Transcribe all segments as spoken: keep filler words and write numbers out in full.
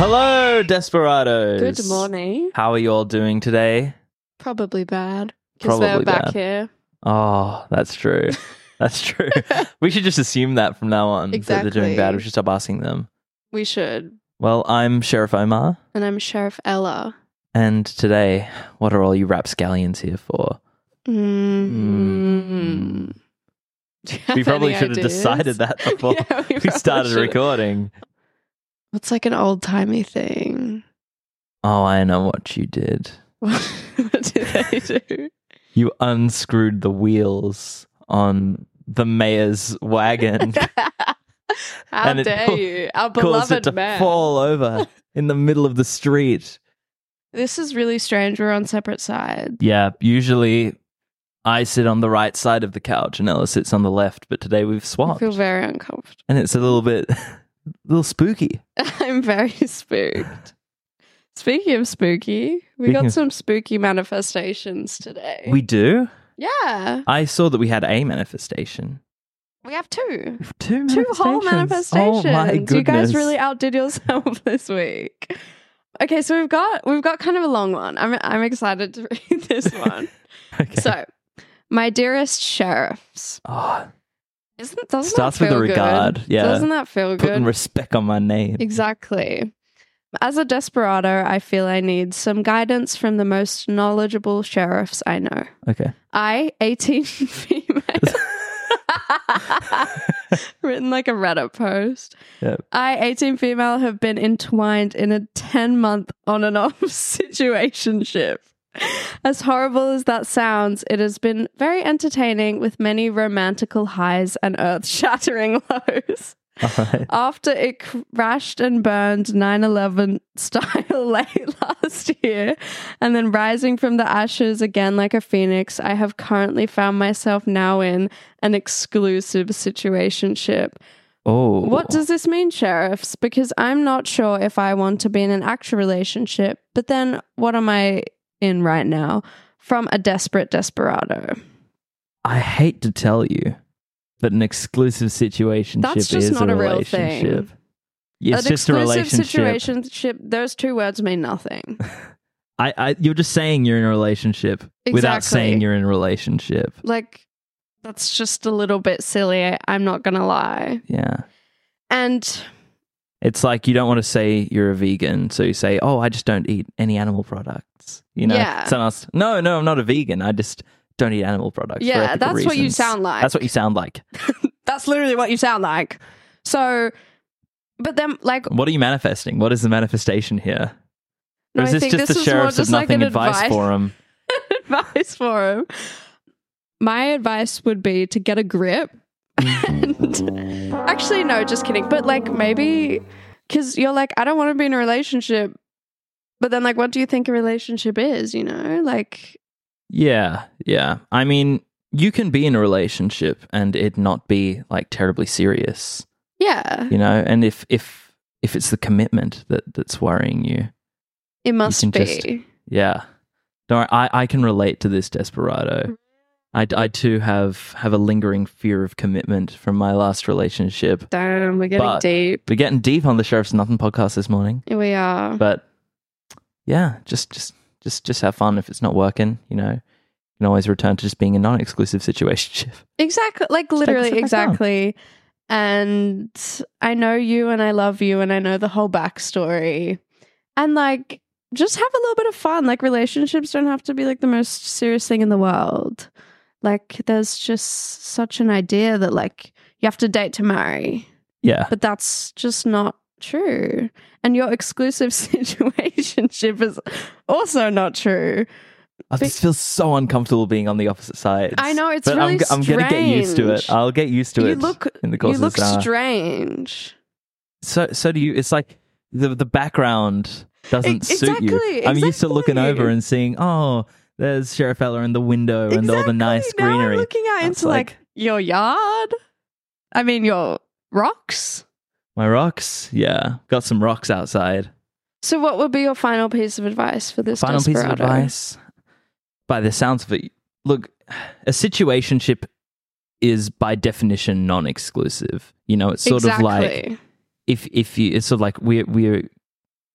Hello, Desperados. Good morning. How are you all doing today? Probably bad. Because Probably they're back bad. here. Oh, that's true. That's true. We should just assume that from now on. That they're doing Exactly. bad. We should stop asking them. We should. Well, I'm Sheriff Omar. And I'm Sheriff Ella. And today, what are all you rapscallions here for? Mm-hmm. We probably should have decided that before Yeah, we we started should've. recording. What's like an old-timey thing? Oh, I know what you did. What did they do? You unscrewed the wheels on the mayor's wagon. How And it dare ca- you? Our Caused it beloved to man. fall over in the middle of the street. This is really strange. We're on separate sides. Yeah, usually I sit on the right side of the couch and Ella sits on the left, but today we've I swapped. feel very uncomfortable. And it's a little bit, a little spooky. I'm very spooked. Speaking of spooky, we Speaking got of- some spooky manifestations today. We do? yeah, I saw that we had a manifestation. we have two. Two Two whole manifestations. Oh my goodness. You guys really outdid yourself this week. Okay, so we've got we've got kind of a long one. I'm I'm excited to read this one. Okay. So, my dearest sheriffs, oh, isn't doesn't Starts that with feel a good? regard, yeah. Doesn't that feel putting good? respect on my name. Exactly. As a desperado, I feel I need some guidance from the most knowledgeable sheriffs I know. Okay. I, eighteen female, written like a Reddit post. Yep. I, eighteen female, have been entwined in a ten month on and off situationship. As horrible as that sounds, it has been very entertaining with many romantical highs and earth shattering lows. All right. After it crashed and burned nine eleven style late last year, and then rising from the ashes again like a phoenix, I have currently found myself now in an exclusive situationship. Oh. What does this mean, sheriffs? Because I'm not sure if I want to be in an actual relationship, but then what am I in right now? From a desperate desperado. I hate to tell you, but an exclusive situationship That's just is not a a real relationship. thing. It's An just a exclusive relationship. situationship, those two words mean nothing. I, I, you're just saying you're in a relationship without Exactly. saying you're in a relationship. Like, that's just a little bit silly. I'm not going to lie. Yeah. And It's like you don't want to say you're a vegan, so you say, oh, I just don't eat any animal products. You know? Yeah. Someone else, no, no, I'm not a vegan. I just don't eat animal products. for yeah, ethical that's what you reasons." sound like. That's what you sound like. That's literally what you sound like. So, but then, like, What are you manifesting? What is the manifestation here? no, or is I this think just this the is more sheriffs of just like nothing an advice, advice forum? advice for him. My advice would be to get a grip. And actually, no, just kidding. But like, maybe because you're like, I don't want to be in a relationship. But then, like, what do you think a relationship is? You know, like, Yeah, yeah. I mean, you can be in a relationship and it not be like terribly serious, yeah, you know. And if if if it's the commitment that that's worrying you, it must can be. just- yeah. Don't worry, I I can relate to this desperado. I, I too have have a lingering fear of commitment from my last relationship. Damn, we're getting But- deep. We're getting deep on the Sheriff's of Nothing podcast this morning, Here we are. but yeah, just just just just have fun. If it's not working, you know, you can always return to just being a non-exclusive situationship. Exactly. Like, take a literally, step back down. exactly. And I know you and I love you and I know the whole backstory. And, like, just have a little bit of fun. Like, relationships don't have to be, like, the most serious thing in the world. Like, there's just such an idea that, like, you have to date to marry. Yeah. But that's just not true. And your exclusive situationship is also not true. I just feel so uncomfortable being on the opposite sides. I know, it's but really I'm, I'm gonna get used to it. strange. I'll get used to You it look, in the course you of look this hour. strange. So, so do you. It's like the the background doesn't E- suit you. exactly, I'm used to looking exactly. over and seeing, oh, there's Sheriff Ella in the window and all the nice Exactly. Now greenery. I'm looking out That's into like, your yard. I mean, your rocks. My rocks, yeah, got some rocks outside. So, what would be your final piece of advice for this Final piece of desperado? advice. By the sounds of it, look, a situationship is by definition non-exclusive. You know, it's sort exactly. of like if if you, it's sort of like we're we're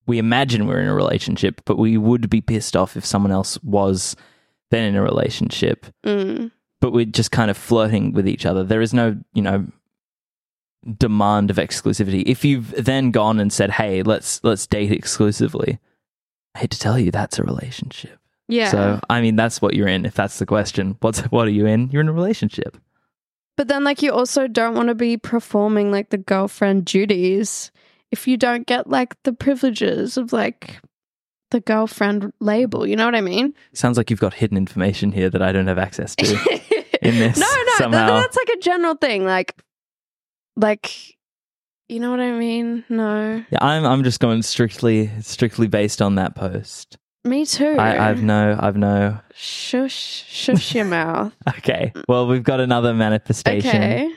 we imagine we're in a relationship, but we would be pissed off if someone else was then in a relationship. Mm. But we're just kind of flirting with each other. There is no, you know, demand of exclusivity. If you've then gone and said, "Hey, let's let's date exclusively," I hate to tell you, that's a relationship. Yeah. So, I mean, that's what you're in. If that's the question, what's what are you in? You're in a relationship. But then, like, you also don't want to be performing like the girlfriend duties if you don't get like the privileges of like the girlfriend label. You know what I mean? Sounds like you've got hidden information here that I don't have access to in this. No, no, somehow. that, that's like a general thing. Like, like, you know what I mean? No. Yeah, I'm. I'm just going strictly, strictly based on that post. Me too. I, I've no. I've no. Shush, shush your mouth. Okay. Well, we've got another manifestation. Okay.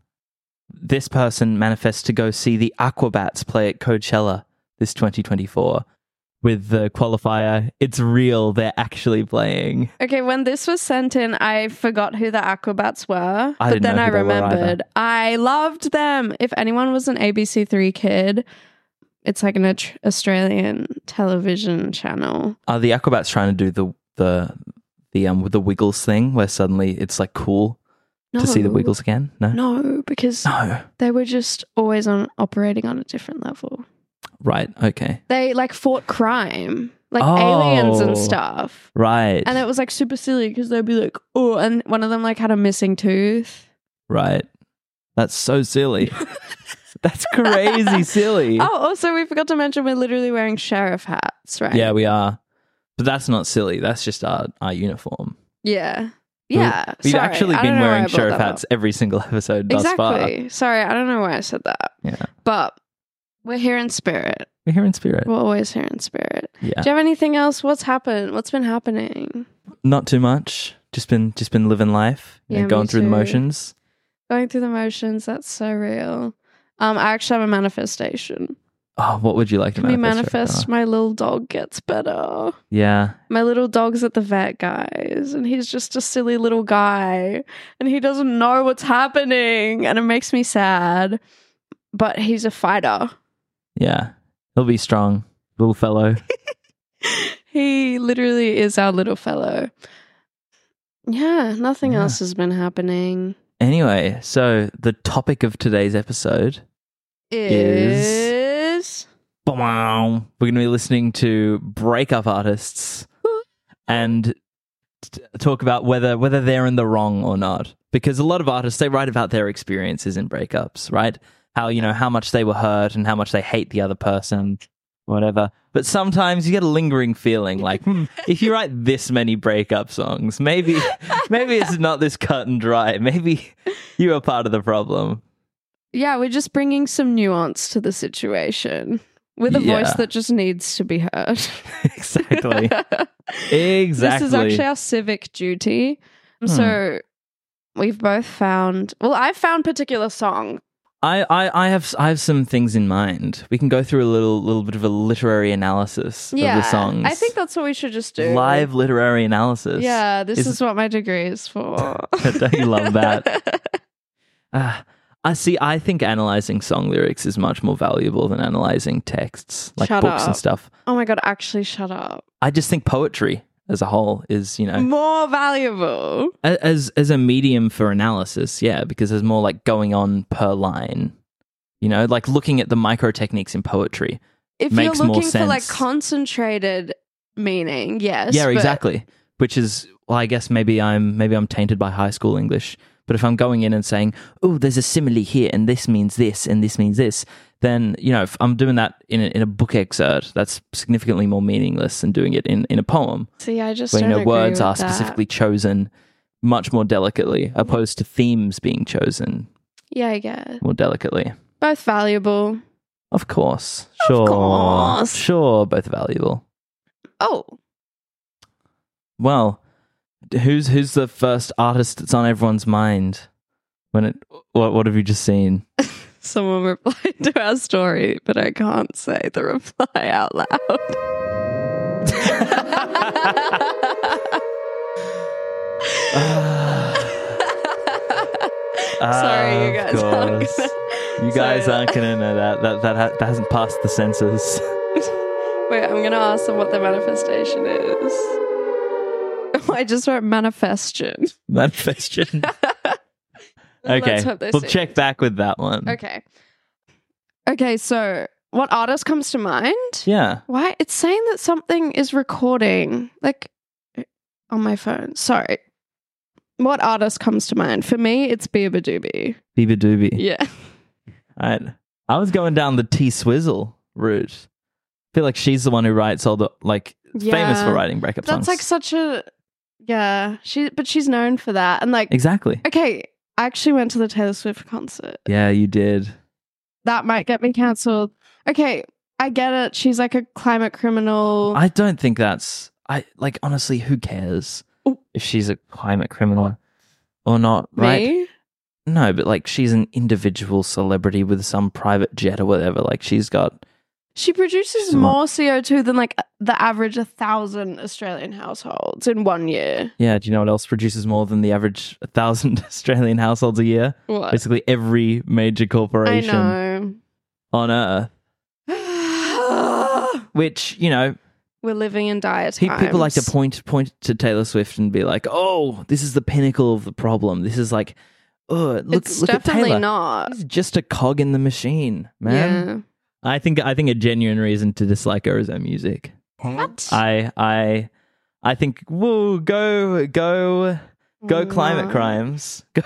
This person manifests to go see the Aquabats play at Coachella this twenty twenty-four with the qualifier, "It's real, they're actually playing." Okay, when this was sent in, I forgot who the Aquabats were, I but didn't then know I who they were remembered. I loved them. If anyone was an A B C three kid, it's like an Aut- Australian television channel. Are the Aquabats trying to do the the the um with the Wiggles thing, where suddenly it's like cool No, to see the Wiggles again? No, No, because no. they were just always on operating on a different level. Right. Okay. They like fought crime, like Oh. aliens and stuff. Right. And it was like super silly because they'd be like, oh, and one of them like had a missing tooth. Right. That's so silly. That's crazy silly. Oh, also we forgot to mention we're literally wearing sheriff hats, right? Yeah, we are. But that's not silly. That's just our, our uniform. Yeah. Yeah. We've Sorry, actually I been don't know why wearing I brought sheriff that hats up. every single episode thus far. Exactly. Sorry, I don't know why I said that. Yeah. But we're here in spirit. We're here in spirit. We're always here in spirit. Yeah. Do you have anything else? What's happened? What's been happening? Not too much. Just been just been living life. You know, Yeah, me going through the too. motions. Going through the motions, that's so real. Um, I actually have a manifestation. Oh, what would you like to Can we manifest? manifest right now? my little dog gets better? Yeah. My little dog's at the vet, guys, and he's just a silly little guy, and he doesn't know what's happening, and it makes me sad. But he's a fighter. Yeah. He'll be strong. Little fellow. He literally is our little fellow. Yeah, nothing Yeah. else has been happening. Anyway, so the topic of today's episode Is... we're going to be listening to breakup artists and t- talk about whether whether they're in the wrong or not. Because a lot of artists, they write about their experiences in breakups, right? How, you know, how much they were hurt and how much they hate the other person, whatever. But sometimes you get a lingering feeling like, hmm, if you write this many breakup songs, maybe maybe it's not this cut and dry. Maybe you are part of the problem. Yeah, we're just bringing some nuance to the situation with a Yeah. voice that just needs to be heard. Exactly. Exactly. This is actually our civic duty. Hmm. So we've both found, well, I found particular song. I, I, I have I have some things in mind. We can go through a little little bit of a literary analysis Yeah, of the songs. I think that's what we should just do. Live literary analysis. Yeah, this Is- is, what my degree is for. Don't you love that? Ah, I see. I think analyzing song lyrics is much more valuable than analyzing texts, like Shut books up. and stuff. Oh my God, actually shut up. I just think poetry as a whole is, you know, More valuable. a- as as a medium for analysis, yeah, because there's more like going on per line. You know, like looking at the micro techniques in poetry. If Makes you're more looking for like sense. concentrated meaning, yes. Yeah, but- exactly. Which is, well, I guess maybe I'm maybe I'm tainted by high school English. But if I'm going in and saying, "Oh, there's a simile here, and this means this, and this means this," then, you know, if I'm doing that in a, in a book excerpt, that's significantly more meaningless than doing it in, in a poem, See, I just where, you don't know, agree words with are that. specifically chosen much more delicately, opposed to themes being chosen Yeah, I get it. more delicately. Both valuable. Of course, sure, course. sure, both valuable. Oh, Well, who's who's the first artist that's on everyone's mind? When it, what what have you just seen? someone replied to our story, but I can't say the reply out loud. Sorry, you guys Of aren't course. gonna- You guys Sorry. aren't gonna know that. That that, ha- that hasn't passed the censors. I'm gonna ask them what their manifestation is. I just wrote manifestation. Manifestation. Okay, Let's hope they we'll see check it. back with that one. Okay. Okay, so what artist comes to mind? Yeah. Why? It's saying that something is recording, like, on my phone. Sorry. What artist comes to mind? For me, it's Biba Doobie. Biba Doobie. Yeah. Right. I was going down the T Swizzle route. I feel like she's the one who writes all the, like, Yeah. famous for writing breakup That's songs. like such a, yeah. She, but she's known for that. And like, Exactly. okay, I actually went to the Taylor Swift concert. Yeah, you did. That might get me cancelled. Okay, I get it. She's like a climate criminal. I don't think that's, I like, honestly, who cares Ooh. if she's a climate criminal or not, right? Me? No, but like, she's an individual celebrity with some private jet or whatever. Like, she's got, She produces She's a more C O two than like the average a thousand Australian households in one year. yeah, do you know what else produces more than the average one thousand Australian households a year? What? Basically every major I corporation know. on Earth. Which, you know, We're living in dire pe- times. people like to point point to Taylor Swift and be like, "Oh, this is the pinnacle of the problem. This is like, oh, look, It's look at definitely Taylor. not. He's just a cog in the machine, man." Yeah. I think I think a genuine reason to dislike her is her music. What? I I I think whoa, go go go climate No. crimes. Go,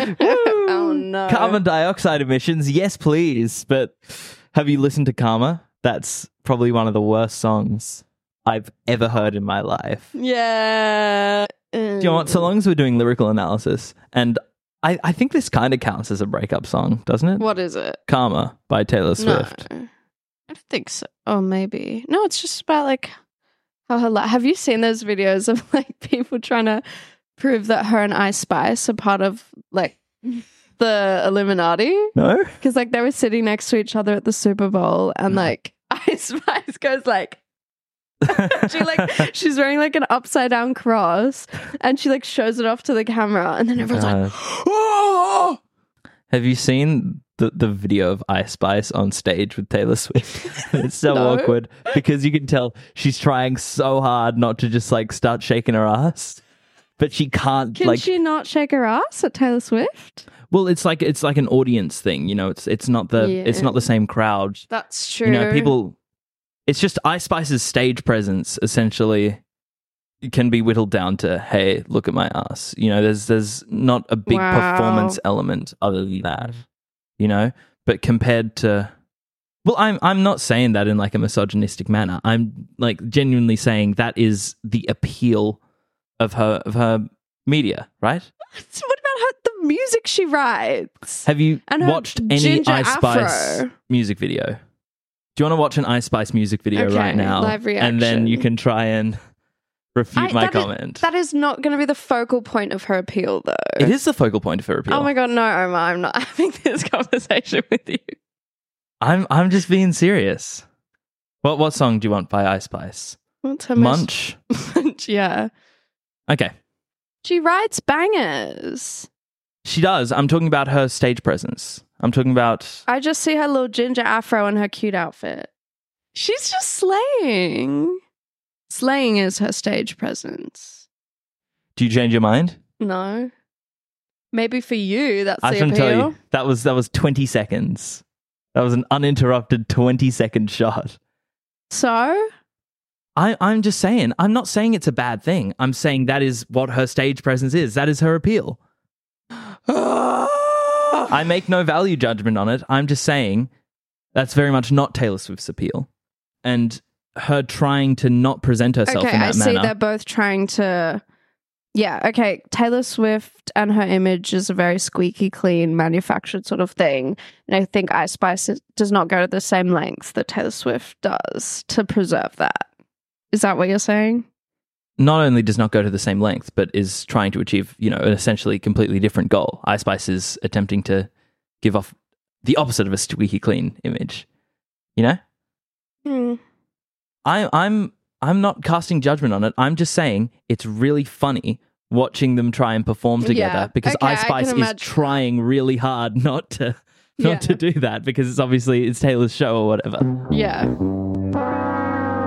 Oh, no. Carbon dioxide emissions, yes please. But have you listened to Karma? That's probably one of the worst songs I've ever heard in my life. Yeah. Do you know what? So long as we're doing lyrical analysis, and I, I think this kind of counts as a breakup song, doesn't it? What is it? Karma by Taylor Swift. No. I don't think so. Oh, maybe. No, it's just about like how her. Li- Have you seen those videos of like people trying to prove that her and Ice Spice are part of like the Illuminati? No? Because like they were sitting next to each other at the Super Bowl, and like Ice Spice goes like. she like she's wearing like an upside down cross, and she like shows it off to the camera, and then everyone's like, "Oh!" Have you seen the, the video of Ice Spice on stage with Taylor Swift? It's so No. awkward because you can tell she's trying so hard not to just like start shaking her ass, but she can't. Can like, she not shake her ass at Taylor Swift? well, it's like it's like an audience thing, you know. It's it's not the Yeah. it's not the same crowd. That's true. You know, people. It's just Ice Spice's stage presence essentially can be whittled down to, hey, look at my ass. You know, there's there's not a big Wow. performance element other than that. You know, but compared to, well, I'm I'm not saying that in like a misogynistic manner. I'm like genuinely saying that is the appeal of her of her media, right? What about her, the music she writes? Have you And her watched any ginger Ice Spice afro. music video? Do you want to watch an Ice Spice music video Okay, right now? live And then reaction. you can try and refute I- my that is- comment. That is not going to be the focal point of her appeal, though. It is the focal point of her appeal. Oh my god, no, Omar, I'm not having this conversation with you. I'm I'm just being serious. What what song do you want by Ice Spice? What's her Munch. most- yeah. Okay. She writes bangers. She does. I'm talking about her stage presence. I'm talking about I just see her little ginger afro and her cute outfit. She's just slaying. Slaying is her stage presence. Do you change your mind? No. Maybe for you, that's I the shouldn't appeal. tell you. That was that was twenty seconds. That was an uninterrupted twenty second shot. So? I, I'm just saying, I'm not saying it's a bad thing. I'm saying that is what her stage presence is. That is her appeal. I make no value judgment on it. I'm just saying that's very much not Taylor Swift's appeal. And her trying to not present herself Okay, in I that see manner. they're both trying to. Yeah, okay. Taylor Swift and her image is a very squeaky clean, manufactured sort of thing. And I think Ice Spice is- does not go to the same lengths that Taylor Swift does to preserve that. Is that what you're saying? Not only does not go to the same length, but is trying to achieve, you know, an essentially completely different goal. Ice Spice is attempting to give off the opposite of a squeaky clean image. You know? Hmm. I, I'm I'm not casting judgment on it. I'm just saying it's really funny watching them try and perform together Yeah. because Okay, Ice I Spice can is imagine. trying really hard not to not Yeah. to do that because it's obviously it's Taylor's show or whatever. Yeah.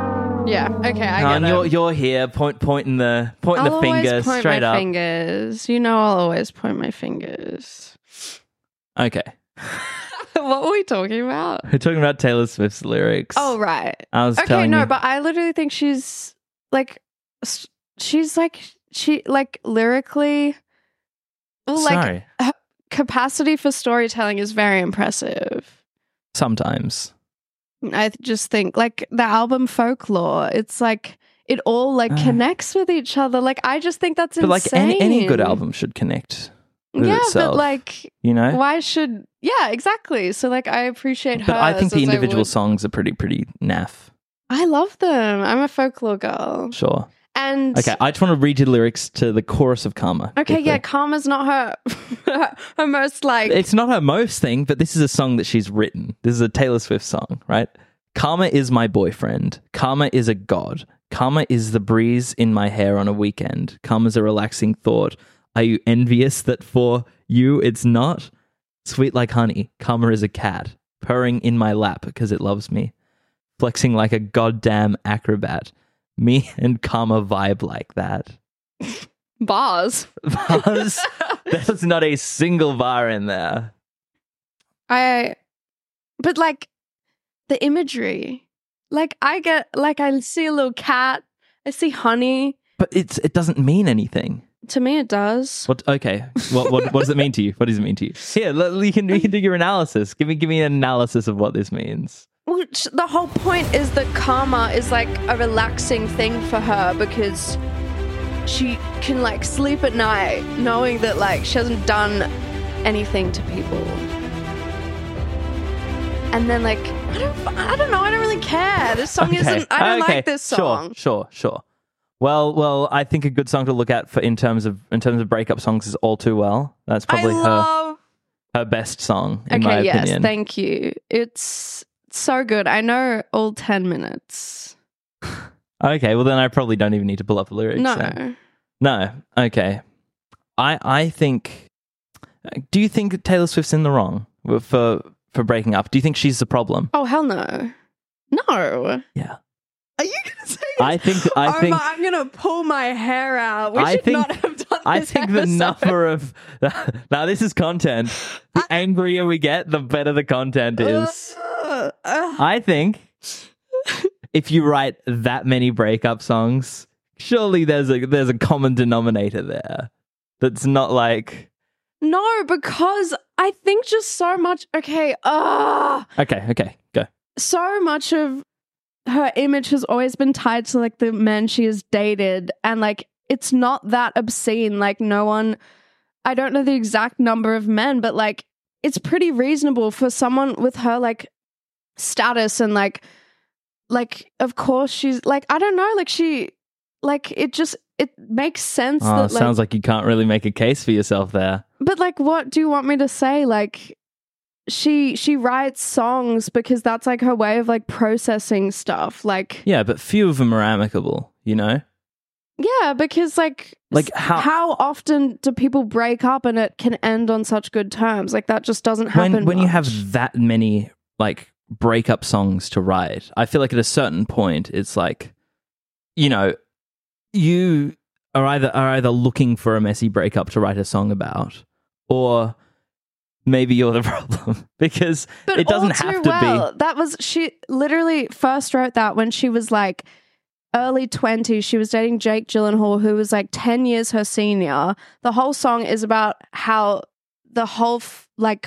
Yeah. Okay, I Oh, get and it. you're you're here, point pointing the pointing I'll the finger always point straight my up. fingers. You know, I'll always point my fingers. Okay, What were we talking about? we're talking about Taylor Swift's lyrics. Oh, right. I was Okay, telling no, you. but I literally think she's like, s- she's like, she like lyrically, well, like Sorry. her capacity for storytelling is very impressive. Sometimes. I th- just think like the album Folklore, it's like it all like Uh. connects with each other. Like I just think that's But like insane. any, any good album should connect with yeah, itself. but like, you know? why should? Yeah, exactly. So like, I appreciate her. But I think the individual songs are pretty pretty naff. I love them. I'm a Folklore girl, Sure. and Okay, I just want to read you the lyrics to the chorus of Karma. okay, quickly. yeah, Karma's not her her most like. It's not her most thing, but this is a song that she's written. This is a Taylor Swift song, right? Karma is my boyfriend. Karma is a god. Karma is the breeze in my hair on a weekend. Karma's a relaxing thought. Are you envious that for you it's not? Sweet like honey. Karma is a cat. Purring in my lap because it loves me. Flexing like a goddamn acrobat. Me and Karma vibe like that. Bars. Bars? There's not a single bar in there. I, but like the imagery, like I get, like I see a little cat, I see honey. But it's it doesn't mean anything. To me, it does. What? Okay. What? What? What does it mean to you? What does it mean to you? Here, let, you can you can do your analysis. Give me give me an analysis of what this means. Well, sh- the whole point is that Karma is like a relaxing thing for her because she can like sleep at night knowing that like she hasn't done anything to people. And then like I don't I don't know, I don't really care. This song Okay. isn't I don't Okay. like this song. Sure, sure, sure. Well, well, I think a good song to look at for in terms of in terms of breakup songs is All Too Well. That's probably I her love her best song in Okay, my yes, opinion. thank you. It's so good. I know all ten minutes. Okay, well then I probably don't even need to pull up the lyrics. No. then. No. Okay. I I think. Do you think Taylor Swift's in the wrong for for breaking up? Do you think she's the problem? Oh, hell no. No. Yeah. Are you going to say I think. I Omar, think. I'm going to pull my hair out. We I should think- not have done this I think the episode. number of now this is content. The angrier we get, the better the content is. Ugh, ugh. I think if you write that many breakup songs, surely there's a there's a common denominator there. That's not like No, because I think just so much. Okay, ah, okay, okay, go. so much of her image has always been tied to like the men she has dated, and like it's not that obscene. Like no one, I don't know the exact number of men, but like it's pretty reasonable for someone with her like status and like like of course she's like I don't know like she like it just it makes sense Oh, that like sounds like you can't really make a case for yourself there. but like what do you want me to say like she she writes songs because that's like her way of like processing stuff like Yeah, but few of them are amicable, you know? yeah because like Like s- how- how often do people break up and it can end on such good terms like that just doesn't happen When when you much. have that many like breakup songs to write, I feel like at a certain point it's like, you know, you are either are either looking for a messy breakup to write a song about, or maybe you're the problem because But it doesn't all too have to well, that was she literally first wrote that when she was like early twenties. She was dating Jake Gyllenhaal, who was like ten years her senior. The whole song is about how the whole f- like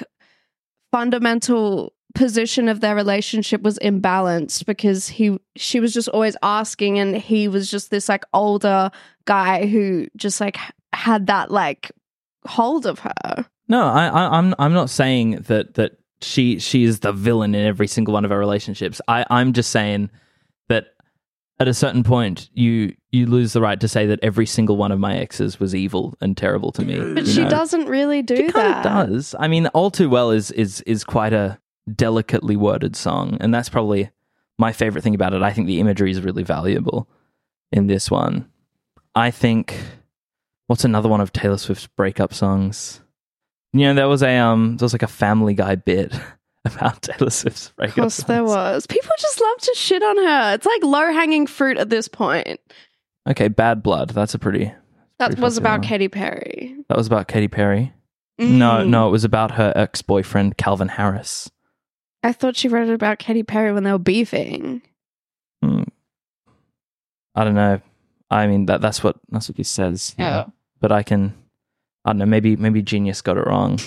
fundamental position of their relationship was imbalanced because he she was just always asking and he was just this like older guy who just like h- had that like hold of her. be. No, I, I, I'm I'm not saying that that she she is the villain in every single one of our relationships. I, I'm just saying that at a certain point you you lose the right to say that every single one of my exes was evil and terrible to me. But you she know? doesn't really do She kind that. of does. I mean, All Too Well is is is quite a delicately worded song, and that's probably my favorite thing about it. I think the imagery is really valuable in this one. I think what's another one of Taylor Swift's breakup songs? You know, there was a um, there was like a Family Guy bit about Taylor Swift's Of breakup course there songs. was. People just love to shit on her. It's like low-hanging fruit at this point. Okay, Bad Blood. That's a pretty. That pretty was popular about one. Katy Perry. That was about Katy Perry. No, Mm. no, it was about her ex-boyfriend Calvin Harris. I thought she wrote about Katy Perry when they were beefing. Hmm. I don't know. I mean that that's what that's what he says. Yeah. But I can. I don't know. Maybe maybe Genius got it wrong.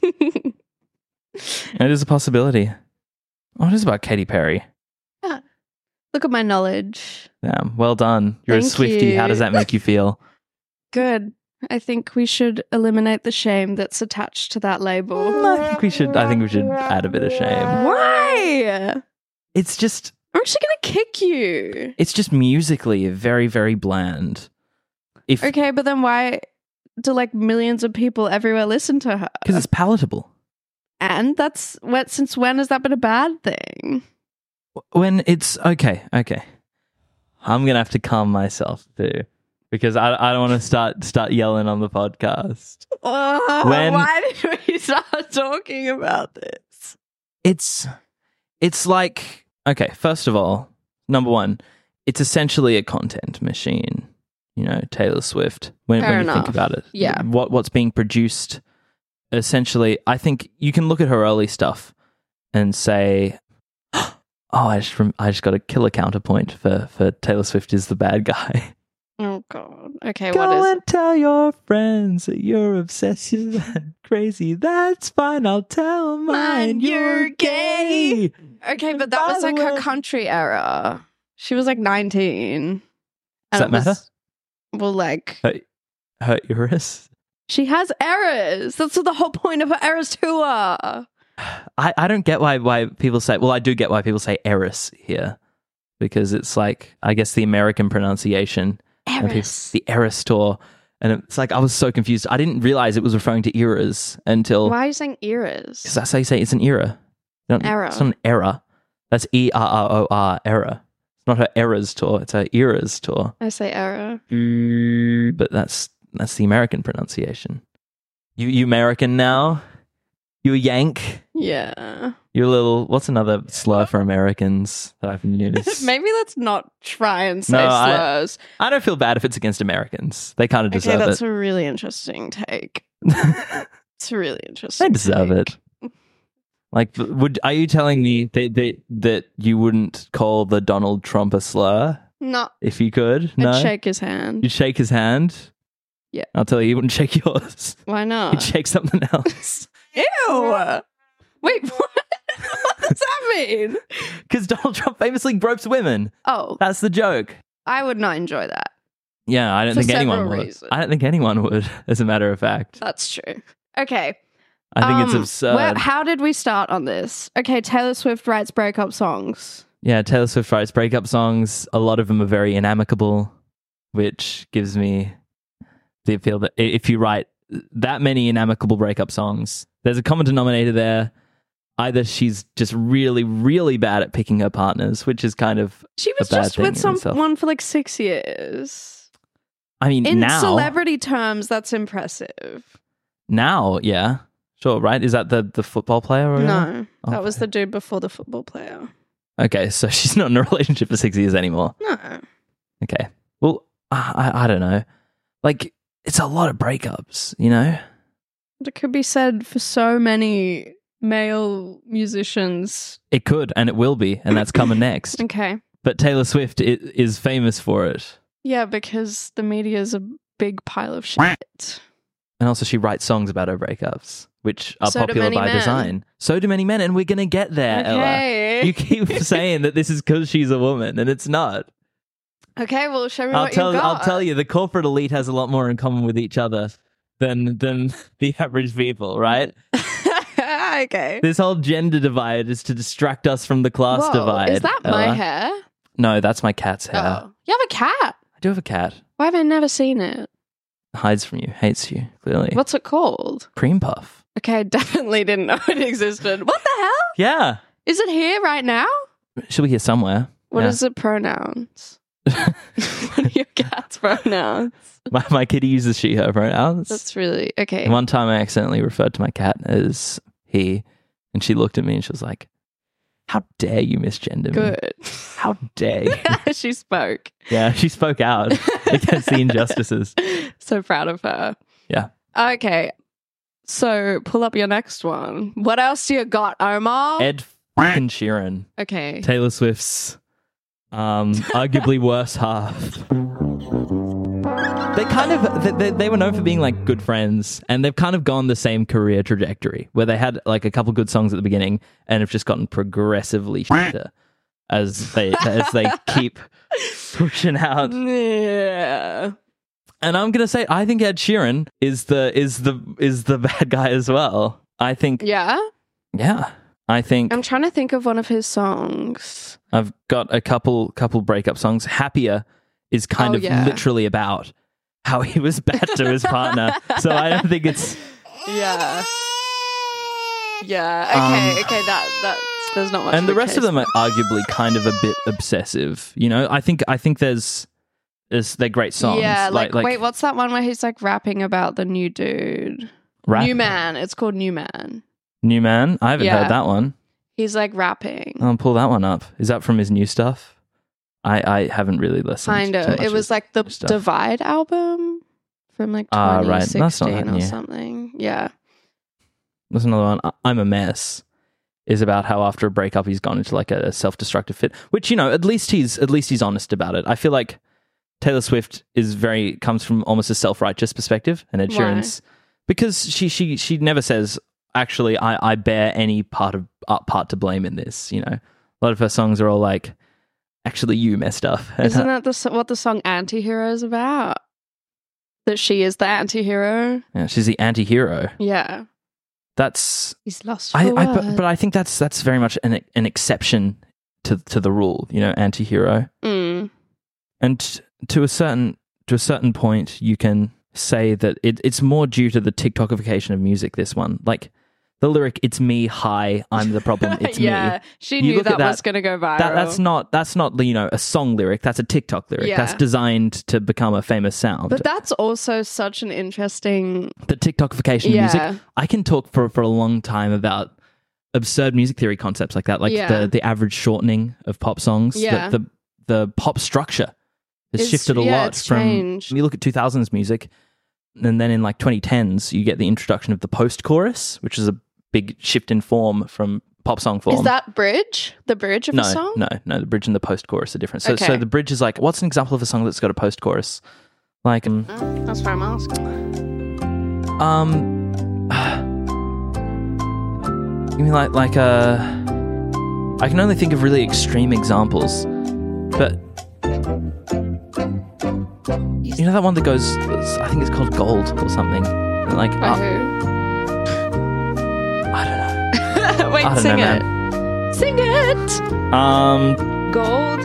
It is a possibility. What is about Katy Perry? Look at my knowledge. Damn, well done. You're a Thank Swiftie. How you. does that make you feel? Good. I think we should eliminate the shame that's attached to that label. I think we should. I think we should add a bit of shame. Why? It's just. I'm actually going to kick you. It's just musically very very bland. If Okay, but then why do like millions of people everywhere listen to her? because it's palatable. And that's what. Since when has that been a bad thing? When it's okay, okay. I'm gonna have to calm myself too. Because I, I don't want to start start yelling on the podcast. Oh, When- why did we start talking about this? It's it's like okay, first of all, number one, it's essentially a content machine. You know, Taylor Swift. When, Fair when you think enough. about it, Yeah. What what's being produced, essentially, I think you can look at her early stuff and say, "Oh, I just rem- I just got a killer counterpoint for for Taylor Swift is the bad guy." Oh god. Okay, Go what is and tell your friends that you're obsessed and crazy. That's fine. I'll tell mine. Mine, You're you're gay. Okay, but that By was the like her way- country era. She was like nineteen. Does And that it was- matter? Well, like Her Eurus. she has errors. That's what the whole point of her Eras tour. I, I don't get why why people say. Well, I do get why people say Eris here because it's like I guess the American pronunciation. And people- Eras. the Eris tour, and it's like I was so confused. I didn't realize it was referring to eras until Why are you saying eras? because that's how you say it's an era. You don't- Era. It's not an era. That's E R R O R era. It's not her eras tour. It's her eras tour. I say era. But that's that's the American pronunciation. You you American now? You a Yank? Yeah. You're a little. What's another slur for Americans that I've noticed? Maybe let's not try and say No, I- slurs. I don't feel bad if it's against Americans. They kind of Okay, deserve that's it. a really interesting take. It's a really interesting. They deserve take. it. Like, would are you telling me that, that that you wouldn't call the Donald Trump a slur No, if you could? I'd No, shake his hand. you'd shake his hand. Yeah. I'll tell you, you wouldn't shake yours. Why You'd not? shake something else. Ew! Wait, what? What does that mean? Because Donald Trump famously gropes women. Oh, That's the joke. I would not enjoy that. Yeah, I don't For think anyone several would. reasons. I don't think anyone would. As a matter of fact, That's true. Okay. I think it's um, absurd. where- how did we start on this? Okay, Taylor Swift writes breakup songs. Yeah, Taylor Swift writes breakup songs. A lot of them are very inamicable, which gives me the appeal that i- if you write that many inamicable breakup songs, there's a common denominator there. Either she's just really, really bad at picking her partners, which is kind of, She was a bad just thing with in itself. someone for like six years. I mean, In now, celebrity terms, that's impressive. now, yeah, sure, right? Is that the, the football player? Or whatever? No, Oh, that was the dude before the football player. Okay, so she's not in a relationship for six years anymore. No. Okay. Well, I, I, I don't know. Like, it's a lot of breakups, you know? It could be said for so many male musicians. It could, and it will be, and that's coming next. Okay. But Taylor Swift i- is famous for it. Yeah, because the media is a big pile of shit. And also, she writes songs about her breakups, which are So do popular many by men. design. So do many men, and we're going to get there, Ella. Okay. You keep saying that this is because she's a woman, and it's not. Okay, well, show me I'll what tell, you got. I'll tell you, the corporate elite has a lot more in common with each other than than the average people, right? Okay. This whole gender divide is to distract us from the class Whoa, divide. is that my Ella. hair? No, that's my cat's hair. Oh. You have a cat. I do have a cat. Why have I never seen it? Hides from you, hates you, clearly. What's it called? Cream puff? Okay, I definitely didn't know it existed. What the hell? Yeah. Is it here right now? She'll be here somewhere. What Yeah. is it pronouns? What are your cat's pronouns? my, my kitty uses she, her pronouns. That's really okay. One time I accidentally referred to my cat as he, And she looked at me and she was like, how dare you misgender me? Good. How dare you? She spoke. Yeah, she spoke out against the injustices. So proud of her. Yeah. Okay. So pull up your next one. What else do you got, Omar? Ed fucking Sheeran. Okay. Taylor Swift's um, arguably worse half. They kind of, they, they were known for being like good friends, and they've kind of gone the same career trajectory where they had like a couple good songs at the beginning and have just gotten progressively shitter as they as they keep pushing out. Yeah. And I'm gonna say I think Ed Sheeran is the is the is the bad guy as well. I think Yeah? yeah. I think I'm trying to think of one of his songs. I've got a couple couple breakup songs. Happier is kind Oh, of yeah. literally about how he was bad to his partner. So I don't think it's Yeah. Yeah. Okay. Um, okay. That that's there's not much. and the of a rest of case. them are arguably kind of a bit obsessive. You know, I think I think there's there's they're great songs. Yeah. Like, wait, what's that one where he's like rapping about the new dude? Rap- New Man. It's called New Man. New Man. I haven't Yeah. heard that one. He's like rapping. I'll pull that one up. Is that from his new stuff? I, I haven't really listened. Kind to of. much It was like the his stuff. Divide album from like Ah, twenty right. That's not sixteen that or new. something. Yeah. There's another one. I- I'm a Mess. Is about how after a breakup he's gone into like a self-destructive fit, which, you know, at least he's at least he's honest about it. I feel like Taylor Swift is very comes from almost a self-righteous perspective, and Ed Why? Sheeran's because she she she never says actually I I bear any part of uh, part to blame in this. You know, a lot of her songs are all like actually you messed up. Isn't that the so- what the song Anti-Hero is about? That she is the anti-hero? Yeah, she's the anti-hero. Yeah. That's He's lost for I, I but, words. but I think that's that's very much an an exception to to the rule. You know, anti-hero. Mm. And t- to a certain to a certain point, you can say that it, it's more due to the TikTokification of music. This one, like the lyric, "It's me, hi, I'm the problem, it's yeah, me." she You knew look that, at that- was going to go viral. That, that's not that's not you know a song lyric. That's a TikTok lyric. Yeah. That's designed to become a famous sound. But that's also such an interesting. the TikTokification Yeah. of music. I can talk for for a long time about absurd music theory concepts like that, like Yeah. the the average shortening of pop songs. the- Yeah. The the, pop structure has It's- shifted a yeah, lot it's from. changed. You look at two thousands music, and then in like twenty tens, you get the introduction of the post chorus, which is a big shift in form from pop song form. Is that bridge? The bridge of no, a song? no, no. The bridge and the post chorus are different. So, so Okay. the bridge is like, what's an example of a song that's got a post chorus? Like, um, Oh, that's why I'm asking. um you mean like like uh, I can only think of really extreme examples, but you know that one that goes, I think it's called Gold or something. Like, By uh, who? I don't know. Wait, I don't sing know, it. man. Sing it. Um, Gold.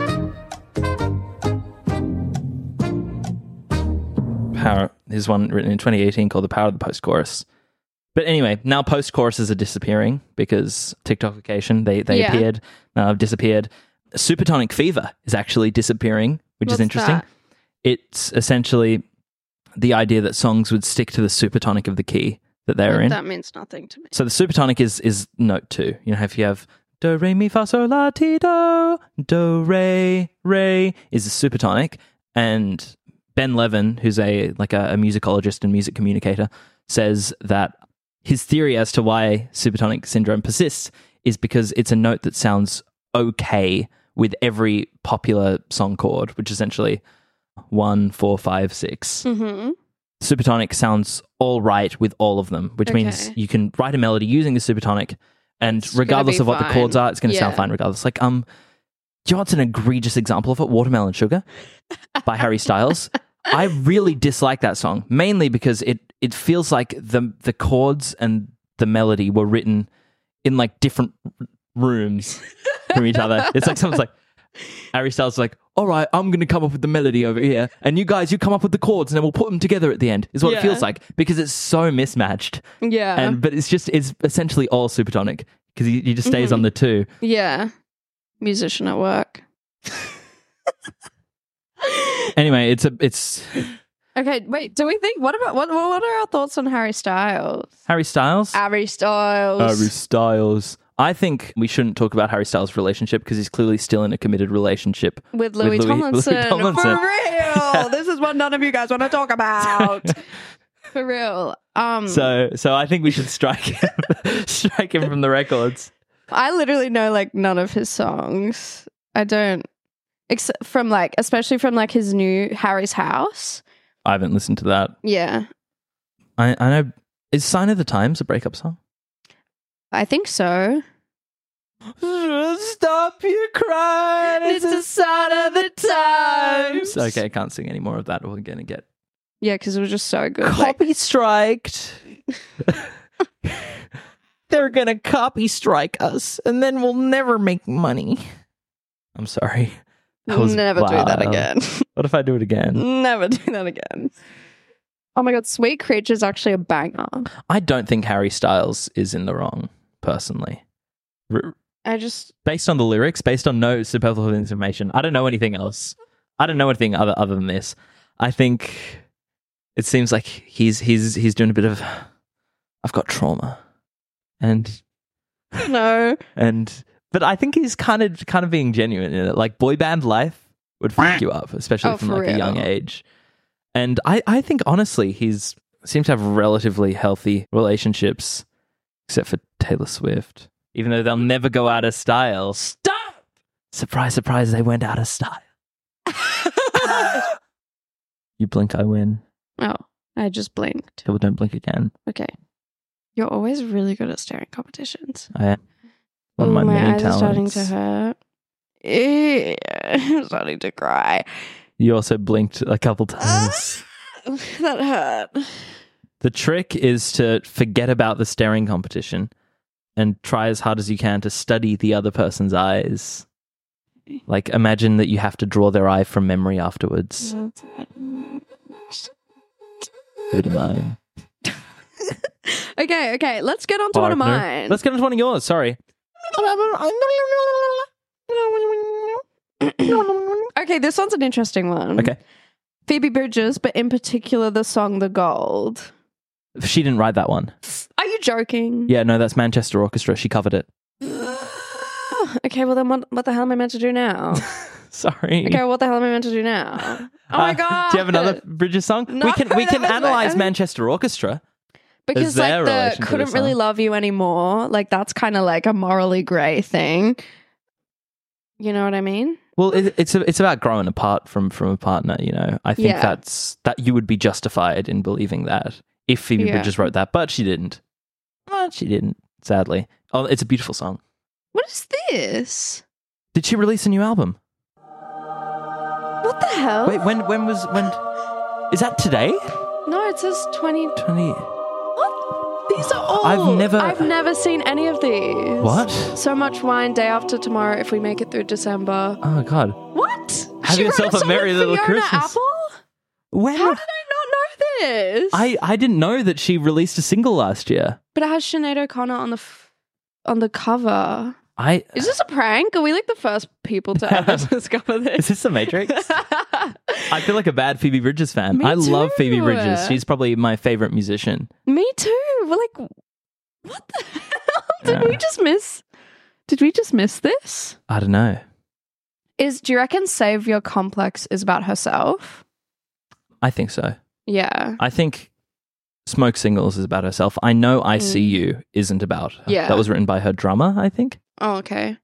Power. There's one written in twenty eighteen called The Power of the Post Chorus. But anyway, now post choruses are disappearing because TikTokification, they, they Yeah. appeared, now have disappeared. Supertonic Fever is actually disappearing, which What's is interesting. that? It's essentially the idea that songs would stick to the supertonic of the key that they're in. That means nothing to me. So the supertonic is is note two. You know, if you have do, re, mi, fa, sol, la, ti, do, do, re, re is a supertonic. And Ben Levin, who's a like a, a musicologist and music communicator, says that his theory as to why supertonic syndrome persists is because it's a note that sounds okay with every popular song chord, which is essentially one, four, five, six. Mm-hmm. Supertonic sounds all right with all of them, which means Okay. you can write a melody using the supertonic, and It's gonna regardless be of what the chords fine. are, it's going to sound Yeah. fine regardless. Like, um, do you know what's an egregious example of it? Watermelon Sugar by Harry Styles. I really dislike that song, mainly because it it feels like the the chords and the melody were written in like different r- rooms from each other. It's like someone's like, Harry Styles is like, all right, I'm going to come up with the melody over here, and you guys, you come up with the chords, and then we'll put them together at the end, is what Yeah. it feels like, because it's so mismatched. Yeah. And But it's just, it's essentially all supertonic, because he, he just stays Mhm. on the two. yeah. Musician at work. Anyway, it's a, it's, Okay, wait. Do we think? What about what? What are our thoughts on Harry Styles? Harry Styles? Harry Styles. Harry Styles. I think we shouldn't talk about Harry Styles' relationship because he's clearly still in a committed relationship with Louis, Louis- Tomlinson. Louis Tomlinson. For real. This is what none of you guys want to talk about. For real. Um, So, so I think we should strike him, strike him from the records. I literally know like none of his songs. I don't, except from like, especially from like his new Harry's House. I haven't listened to that. Yeah, I, I know. Is "Sign of the Times" a breakup song? I think so. Stop your crying. It's a sign of the times. Okay, I can't sing any more of that. We're gonna get Yeah, because it was just so good. Like, copy striked. They're gonna copy strike us, and then we'll never make money. I'm sorry. That was never do that wild. again. What if I do it again? Never do that again. Oh my god, Sweet Creature's actually a banger. I don't think Harry Styles is in the wrong, personally. R- I just based on the lyrics, based on no superfluous information, I don't know anything else. I don't know anything other other than this. I think it seems like he's he's he's doing a bit of I've got trauma. And no. and but I think he's kind of kind of being genuine in it. Like boy band life would fuck you up, especially Oh, from for like real. a young age. And I, I think honestly he's seems to have relatively healthy relationships, except for Taylor Swift. Even though they'll never go out of style. Stop! Surprise, surprise, they went out of style. You blink, I win. Oh, I just blinked. People don't blink again. Okay. You're always really good at staring competitions. I am. One Oh, of my, my many eyes talents. are starting to hurt. Ew, I'm starting to cry. You also blinked a couple times. That hurt. The trick is to forget about the staring competition and try as hard as you can to study the other person's eyes. Like, imagine that you have to draw their eye from memory afterwards. Good mine. Okay, okay, let's get on to one of Partner. mine. Let's get into one of yours. Sorry. Okay, this one's an interesting one. Okay. Phoebe Bridgers, but in particular the song The Gold. She didn't write that one. Are you joking? Yeah, no, that's Manchester Orchestra. She covered it. Okay, well then what, what the hell am I meant to do now? Sorry. Okay, what the hell am I meant to do now? Oh my Uh, god. Do you have another Bridges song? No, we can we that can was my- analyze Manchester Orchestra. Because their like relation the to couldn't the really song. love you anymore, like that's kind of like a morally grey thing. You know what I mean? Well, it, it's a, it's about growing apart from, from a partner. You know, I think Yeah. that's that you would be justified in believing that if Phoebe Yeah. Bridges wrote that, but she didn't. Well, she didn't. Sadly, oh, it's a beautiful song. What is this? Did she release a new album? What the hell? Wait, when when was when? Is that today? No, it says twenty. Twenty. What? These are all. I've never- I've never seen any of these. What? So much wine. Day after tomorrow. If we make it through December. Oh God. What? Have She yourself wrote a merry song with little Fiona Christmas. Apple? When? How did I not know this? I I didn't know that she released a single last year. But it has Sinead O'Connor on the f- on the cover. I Is this a prank? Are we like the first people to ever discover is this? this the Matrix? I feel like a bad Phoebe Bridges fan. Me I love too. Phoebe Bridges. She's probably my favorite musician. Me too. We're like, what the hell? Did Yeah. we just miss? Did we just miss this? I don't know. Is do you reckon Savior Complex is about herself? I think so. Yeah. I think Smoke Signals is about herself. I know I See You isn't about her. Yeah. That was written by her drummer, I think. Oh, okay.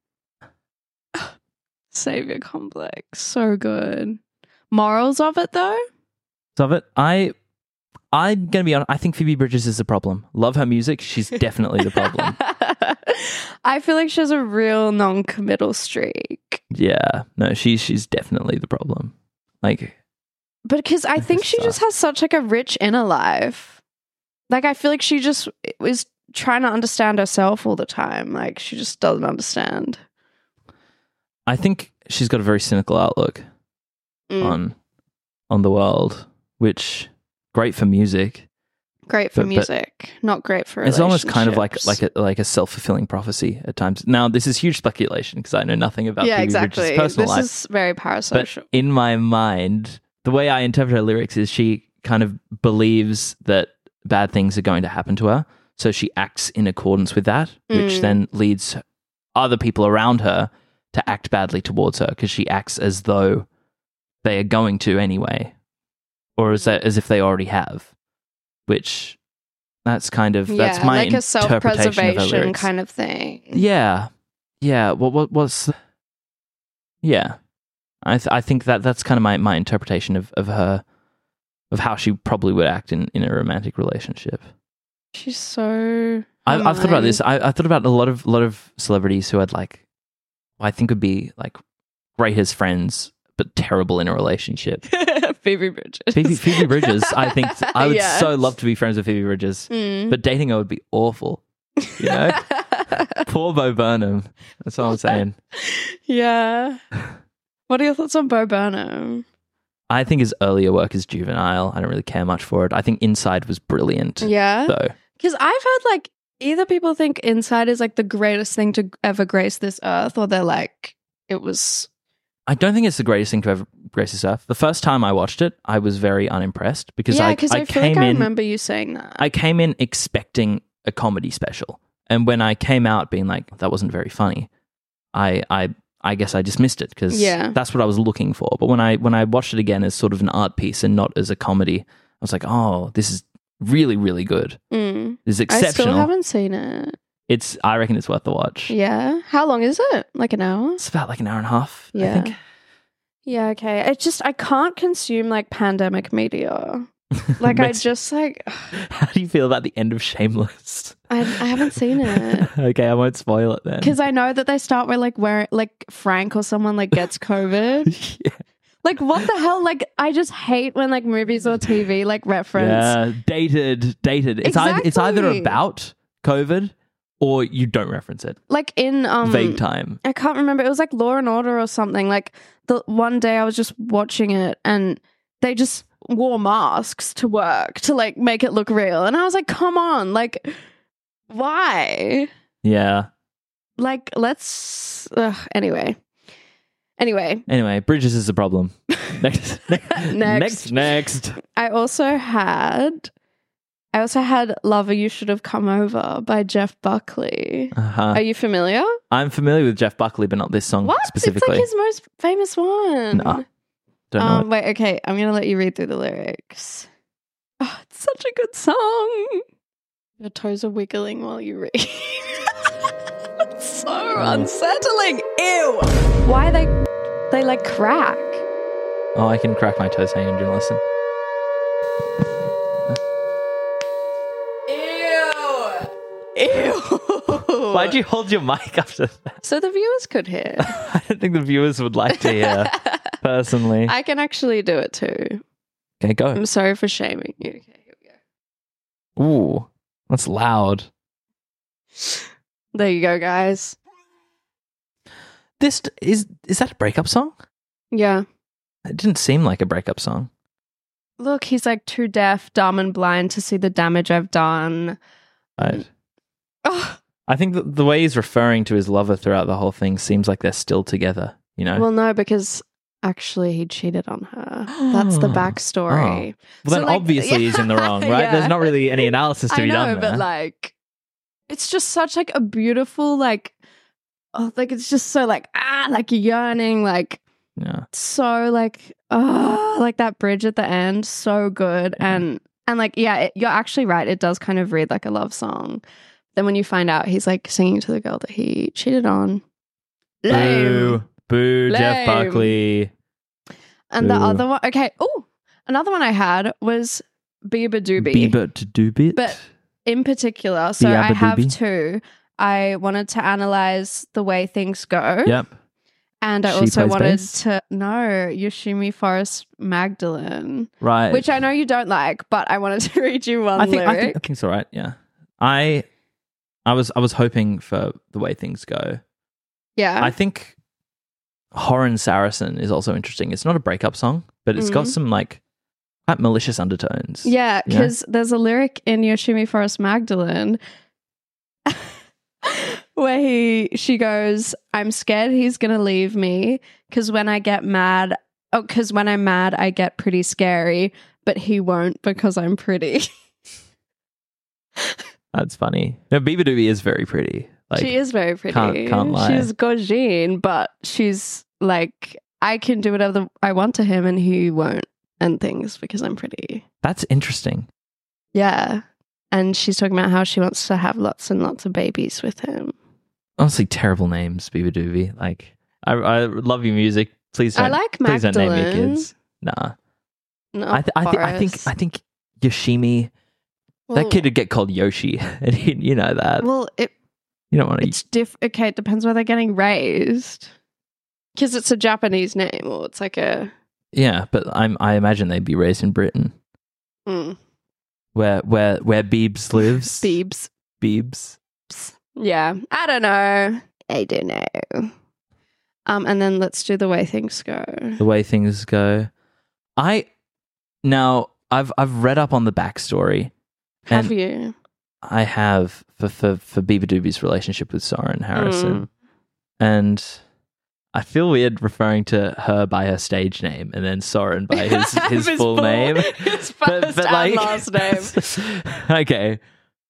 Savior Complex. So good. Morals of it though? Of it, I, I'm going to be honest, I think Phoebe Bridges is the problem. Love her music. She's definitely the problem. I feel like she has a real non-committal streak. Yeah. No, she, she's definitely the problem. Like, But because I think she just has such like a rich inner life. Like I feel like she just is trying to understand herself all the time. Like she just doesn't understand. I think she's got a very cynical outlook Mm. on on the world, which great for music. Great for but- but music, not great for It's almost kind of like relationships. like a like a self fulfilling prophecy at times. Now, this is huge speculation because I know nothing about yeah, Phoebe exactly. Bridges' personal This life. is very But parasocial. in my mind, the way I interpret her lyrics is she kind of believes that bad things are going to happen to her. So she acts in accordance with that, which Mm. then leads other people around her to act badly towards her because she acts as though they are going to anyway, or as, as if they already have, which that's kind of, that's yeah, my like a interpretation of her self-preservation lyrics. kind of thing. Yeah. Yeah. What, what, what's, yeah. I th- I think that that's kind of my, my interpretation of, of her, of how she probably would act in, in a romantic relationship. She's so. I, I've thought about annoying. this. I, I thought about a lot of lot of celebrities who had like, I think would be like great as friends, but terrible in a relationship. Phoebe Bridgers. Phoebe, Phoebe Bridges. I think I would Yeah. so love to be friends with Phoebe Bridges, Mm. but dating her would be awful. You know, poor Bo Burnham. That's what I'm saying. Yeah. What are your thoughts on Bo Burnham? I think his earlier work is juvenile. I don't really care much for it. I think Inside was brilliant. Yeah. Though. Because I've heard like either people think Inside is like the greatest thing to ever grace this earth, or they're like, it was. I don't think it's the greatest thing to ever grace this earth. The first time I watched it, I was very unimpressed because Yeah, I, because I, I, feel came like I in. remember you saying that. I came in expecting a comedy special, and when I came out being like, that wasn't very funny, I I I guess I dismissed it because Yeah. that's what I was looking for. But when I when I watched it again as sort of an art piece and not as a comedy, I was like, oh, this is really really good. Mm. This is I exceptional. still haven't seen it. It's I reckon it's worth the watch. Yeah. How long is it? Like an hour? It's about like an hour and a half. Yeah. I think. Yeah, okay. It's just I can't consume like pandemic media. Like I Makes- just like How do you feel about the end of Shameless? I I haven't seen it. Okay, I won't spoil it then. Because I know that they start with like where like Frank or someone like gets COVID. yeah. Like what the hell? Like I just hate when like movies or T V like reference. Yeah, dated, dated. It's either it's either Exactly. about COVID or you don't reference it. Like in um Vague time. I can't remember. It was like Law and Order or something. Like the one day I was just watching it and they just wore masks to work to like make it look real. And I was like, come on, like why? Yeah. Like let's ugh, anyway. Anyway, Anyway, Bridges is a problem. Next, Next. next, next. I also had I also had Lover You Should Have Come Over by Jeff Buckley. Uh-huh. Are you familiar? I'm familiar with Jeff Buckley, but not this song What? specifically. It's like his most famous one. Nah, don't know. Um, wait, okay, I'm gonna let you read through the lyrics. Oh, it's such a good song. Your toes are wiggling while you read. It's so unsettling. Ew. Why they they like crack? Oh, I can crack my toes. Hang on, do you want to listen? Ew. Ew. Why'd you hold your mic after that? So the viewers could hear. I don't think the viewers would like to hear, personally. I can actually do it too. Okay, go. I'm sorry for shaming you. Okay, here we go. Ooh, that's loud. There you go, guys. This is is that a breakup song? Yeah. It didn't seem like a breakup song. Look, he's like too deaf, dumb, and blind to see the damage I've done. Right. Oh, I think that the way he's referring to his lover throughout the whole thing seems like they're still together, you know? well, no, because actually he cheated on her. That's the Oh. backstory. Well, then So, like, obviously he's in the wrong, right? yeah. There's not really any analysis to I be know, done there. but like, it's just such like a beautiful, like, oh, like it's just so like ah, like yearning, like yeah. so like oh, like that bridge at the end, so good, and and like yeah, it, you're actually right. It does kind of read like a love song. Then when you find out he's like singing to the girl that he cheated on, lame. Boo. Boo, Jeff Lame. Buckley. And the Boo. other one, okay. Oh, another one I had was Bieber Doobie. Bieber to do bit. But in particular, so Biabba I have Doobie. two. I wanted to analyze the way things go. Yep. And I She also plays wanted bass? to know Yoshimi Forest Magdalene, Right. which I know you don't like, but I wanted to read you one I think, I lyric. think I think it's all right. Yeah. I I was I was hoping for the way things go. yeah. I think Horan Saracen is also interesting. It's not a breakup song, but it's got Mhm. some like quite malicious undertones. yeah, you know? because there's a lyric in Yoshimi Forest Magdalene where he she goes, I'm scared he's gonna leave me because when I get mad, oh, because when I'm mad, I get pretty scary. but he won't because I'm pretty. That's funny. No, Biba Doobie is very pretty. Like, she is very pretty. Can't, can't lie. She's gorgine, but she's like, I can do whatever I want to him and he won't, and things because I'm pretty. That's interesting. Yeah. And she's talking about how she wants to have lots and lots of babies with him. Honestly, terrible names, Biba Doobie. Like, I, I love your music. Please don't. I like please don't name your Magdalene. kids. Nah. No, I, th- I, th- I think. Boris. I think Yoshimi. Well, that kid would get called Yoshi, and you, you know that. Well, it You don't want to. it's diff. Okay, it depends where they're getting raised. Because it's a Japanese name, or it's like a. Yeah, but I'm. I imagine they'd be raised in Britain, Mm, where where where Beebs lives. Beebs. Beebs. Yeah, I don't know. I don't know. Um, and then let's do the way things go. The way things go. I now I've I've read up on the backstory. Have and you? I have for for for Biba Doobie's relationship with Soren Harrison, Mm. and I feel weird referring to her by her stage name and then Soren by his his, full, name. His first and last name. Okay,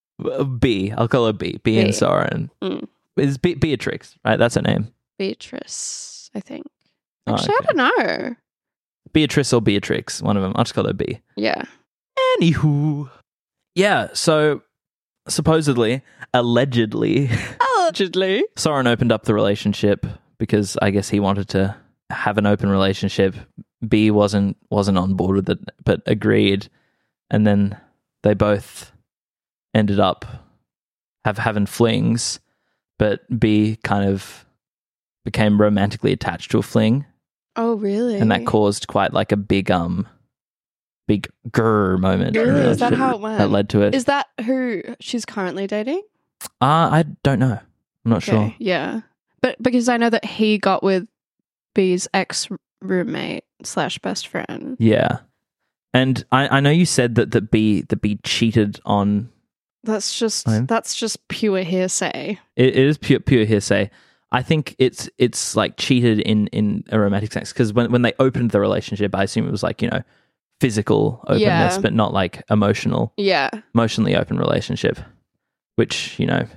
B. I'll call her B. B, B. and Soren. Mm. Is Be- Beatrix, right? That's her name. Beatrice, I think. Oh, Actually, okay. I don't know. Beatrice or Beatrix, one of them. I'll just call her B. Yeah. Anywho. Yeah, so supposedly, allegedly, Allegedly. Soren opened up the relationship because I guess he wanted to have an open relationship. B wasn't wasn't on board with it, but agreed. And then they both ended up have having flings, but B kind of became romantically attached to a fling. Oh, really? And that caused quite like a big um big grr moment. in the Really? Is that relationship how it went? That led to it. Is that who she's currently dating? Uh, I don't know. I'm not Okay, sure. yeah. But because I know that he got with B's ex roommate slash best friend. Yeah. And I, I know you said that that B that B cheated on That's just Fine. that's just pure hearsay. it, it is pure pure hearsay. I think it's it's like cheated in, in a romantic sense because when when they opened the relationship, I assume it was like, you know, physical openness, Yeah. but not like emotional, Yeah. emotionally open relationship. Which, you know,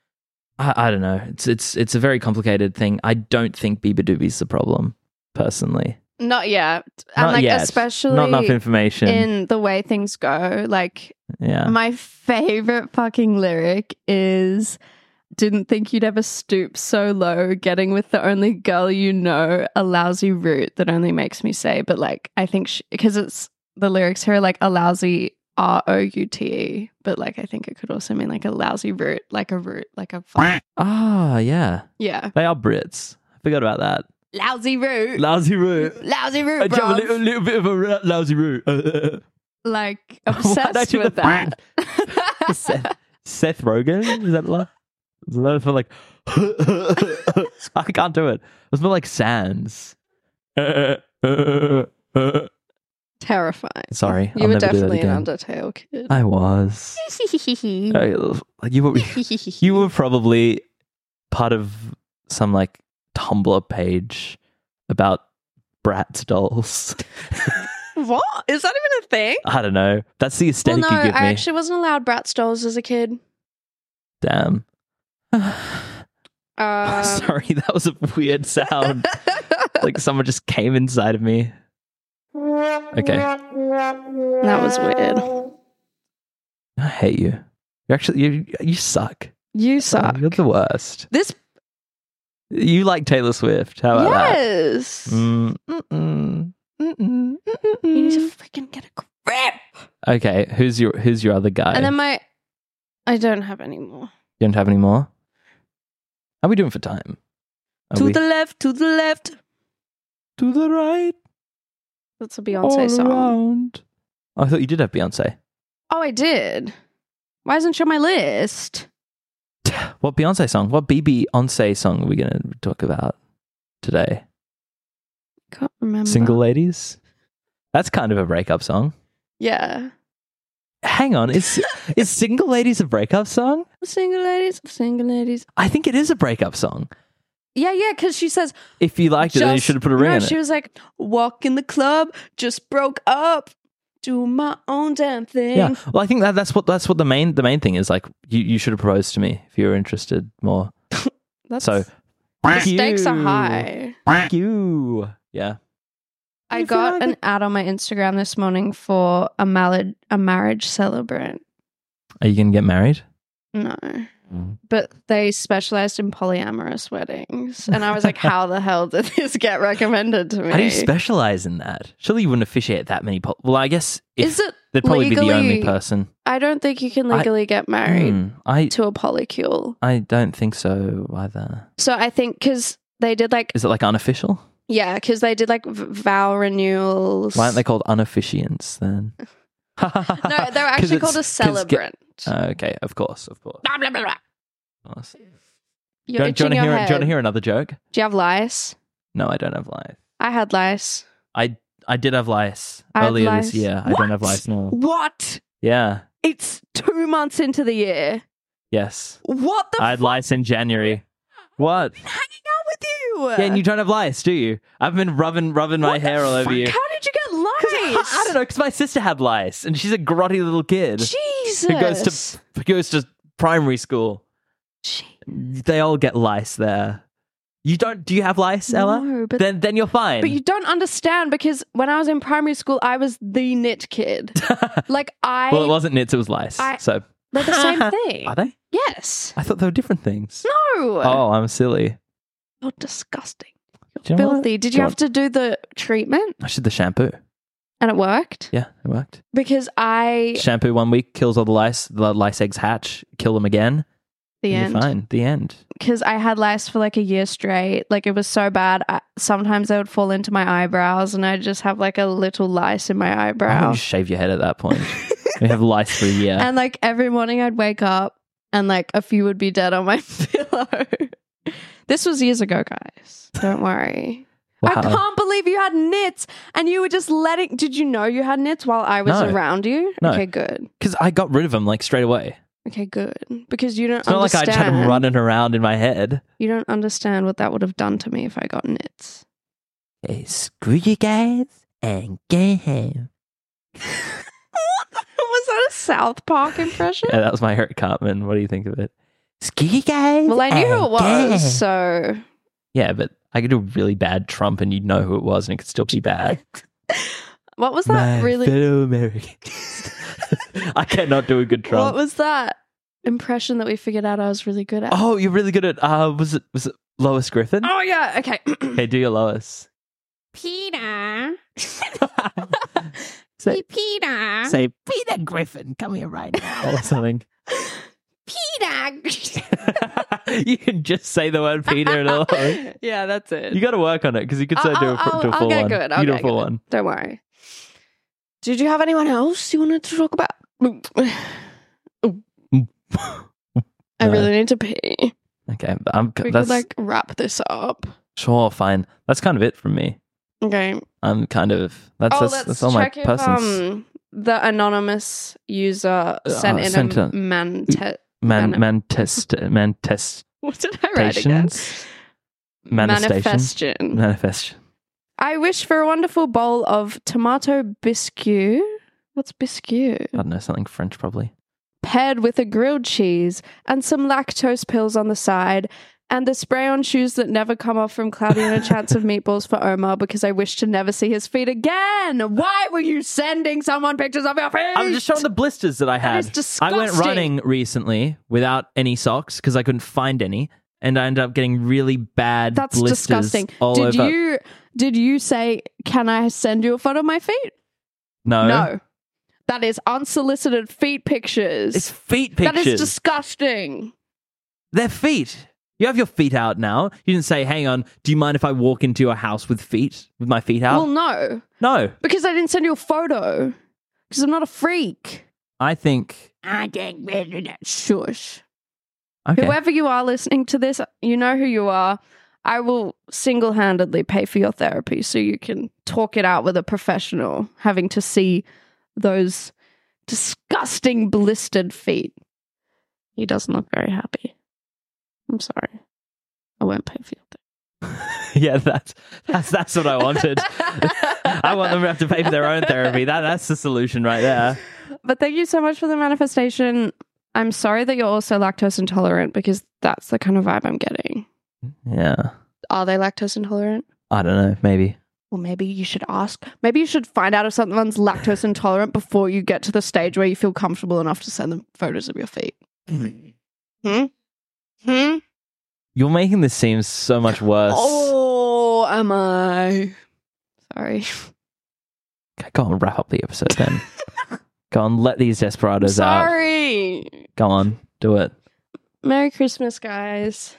I, I don't know. It's it's it's a very complicated thing. I don't think Biba Doobie's the problem, personally. Not yet. And Not like yet. especially Not enough information. in the way things go. Like yeah. my favorite fucking lyric is didn't think you'd ever stoop so low, getting with the only girl you know, a lousy root that only makes me say, but like I think because it's the lyrics here are like a lousy R O U T E, but like I think it could also mean like a lousy root, like a root, like a fuck. Ah, yeah. Yeah. They are Brits. I forgot about that. Lousy root. Lousy root. Lousy root, I have a bro. little, little bit of a ra- lousy root. Like Why obsessed don't you with the- that. Seth, Seth Rogen? Is that like? Is that for like? I can't do it. It's more like Sans. Terrifying. Sorry, You I'll were never do that definitely an again. Undertale kid. I was. I- you were. You were probably part of some like Tumblr page about Bratz dolls. What? Is that even a thing? I don't know. That's the Well, aesthetic no, you give I me. actually wasn't allowed Bratz dolls as a kid. Damn. Um, Sorry, that was a weird sound. Like someone just came inside of me. Okay. That was weird. I hate you. You actually you you suck. You suck. You're the worst. This You like Taylor Swift. How about yes. that? Mm, mm-mm, mm-mm, You need to mm-mm. freaking get a grip. Okay, who's your who's your other guy? And then my, I don't have any more. You don't have any more? How are we doing for time? Are To we- the left, to the left. to the right. That's a Beyonce all song. around. Oh, I thought you did have Beyonce. Oh, I did. Why isn't she on my list? What Beyonce song? What B B Beyonce song are we going to talk about today? Can't remember. Single Ladies? That's kind of a breakup song. Yeah. Hang on, is is Single Ladies a breakup song? Single ladies, single ladies. I think it is a breakup song. Yeah, yeah, because she says, If you liked it, then you Just- should have put a ring no, in she it. was like, walk in the club, just broke up. do my own damn thing. Yeah. Well, I think that that's what that's what the main the main thing is. Like, you, you should have proposed to me if you were interested more. That's, So, the stakes are high. Thank you. Yeah. I You feel got like an it- ad on my Instagram this morning for a malad, a marriage celebrant. Are you gonna get married? No. But they specialized in polyamorous weddings. And I was like, how the hell did this get recommended to me? How do you specialize in that? Surely you wouldn't officiate that many. Po- well, I guess if Is it they'd probably be the only legally- person. I don't think you can legally get married Hmm, I to a polycule. I don't think so either. So I think because they did like, Is it like unofficial? yeah, because they did like v- vow renewals. Why aren't they called unofficiants then? No, they were actually called a celebrant. Okay, of course, of course. Blah, blah, blah, blah. Of course. You're Do you, itching want to your hear? head. Do you want to hear another joke? Do you have lice? No, I don't have lice. I had lice. I I did have lice I had earlier lice. this year. I What? don't have lice now. What? Yeah. It's two months into the year. Yes. What the I had fuck? lice in January. What? Hanging out with you. Yeah, and you don't have lice, do you? I've been rubbing rubbing my What the hair all over fuck? you. How did you get lice? I don't know, because my sister had lice, and she's a grotty little kid Jesus. who goes to who goes to primary school. Gee. They all get lice there. You don't? Do you have lice, Ella? No, but then then you're fine. But you don't understand because when I was in primary school, I was the knit kid. Like I, well, it wasn't nits; it was lice. I- so they're the same thing. are they? Yes. I thought they were different things. No. Oh, I'm silly. You're disgusting. Do you know what? Filthy. Did Do you you have to do the treatment? I should the shampoo. And it worked Yeah, it worked. because I Shampoo one week kills all the lice. The lice eggs hatch. Kill them again. the and end You're fine. The end. because I had lice for like a year straight. Like it was so bad. I, sometimes they would fall into my eyebrows, and I would just have like a little lice in my Why don't eyebrow. you shave your head at that point? We have lice for a year. And like every morning I'd wake up and like a few would be dead on my pillow. This was years ago, guys. Don't worry. Wow. I can't believe you had nits and you were just letting. Did you know you had nits while I was No. around you? No. Okay, good. Because I got rid of them like straight away. Okay, good. Because you don't It's not like I understand. just had them running around in my head. You don't understand what that would have done to me if I got nits. Hey, screw you guys and go home. Was that a South Park impression? Yeah, that was my Eric Cartman. What do you think of it? Screw you guys. Well, I knew who and it go was, home. so Yeah, but I could do a really bad Trump and you'd know who it was and it could still be bad. what was that My really? fellow Americans. I cannot do a good Trump. What was that impression that we figured out I was really good at? Oh, you're really good at. Uh, was it was it Lois Griffin? Oh yeah, okay. Okay, do your Lois. Peter. Say, Peter. say Peter Griffin, come here right now, or something. Peter. You can just say the word Peter and all. Yeah, that's it. You got to work on it because you could say I'll- do a, I'll- do a I'll full get one. good, I'll you do a get full good. one. Don't worry. Did you have anyone else you wanted to talk about? I No. really need to pee. Okay, but I'm. We That's could like wrap this up. sure fine. That's kind of it from me. Okay. I'm kind of. That's oh, that's, let's that's all my check if persons. um the anonymous user sent Uh, in sent a a- man. Te- Man, mani- man, test, man, test, what did I write again? stations, manifestations, Manifestation. manifest. I wish for a wonderful bowl of tomato biscuit. What's biscuit? I don't know, something French probably. Paired with a grilled cheese and some lactose pills on the side, and the spray-on shoes that never come off from Cloudy and a Chance of Meatballs for Omar because I wish to never see his feet again. Why were you sending someone pictures of your feet? I'm just showing the blisters that I That had. is disgusting. I went running recently without any socks because I couldn't find any, and I ended up getting really bad That's blisters disgusting. all Did over. you did you say, "Can I send you a photo of my feet?" No, No. That is unsolicited feet pictures. it's feet pictures. That is disgusting. They're feet. You have your feet out now. You didn't say, "Hang on, do you mind if I walk into your house with feet, with my feet out?" Well, no, no, because I didn't send you a photo. Because I'm not a freak. I think. I didn't really know. Shush. Okay. Whoever you are listening to this, you know who you are. I will single-handedly pay for your therapy so you can talk it out with a professional, having to see those disgusting blistered feet. He doesn't look very happy. I'm sorry. I won't pay for your therapy. Yeah, that's that's that's what I wanted. I want them to have to pay for their own therapy. That That's the solution right there. But thank you so much for the manifestation. I'm sorry that you're also lactose intolerant because that's the kind of vibe I'm getting. Yeah. Are they lactose intolerant? I don't know. Maybe. Well, maybe you should ask. Maybe you should find out if someone's lactose intolerant before you get to the stage where you feel comfortable enough to send them photos of your feet. Hmm? Hmm? You're making this seem so much worse. Oh, am I? Sorry. Okay, go on, wrap up the episode then. Go on, let these desperados out. Sorry. Go on, do it. Merry Christmas, guys.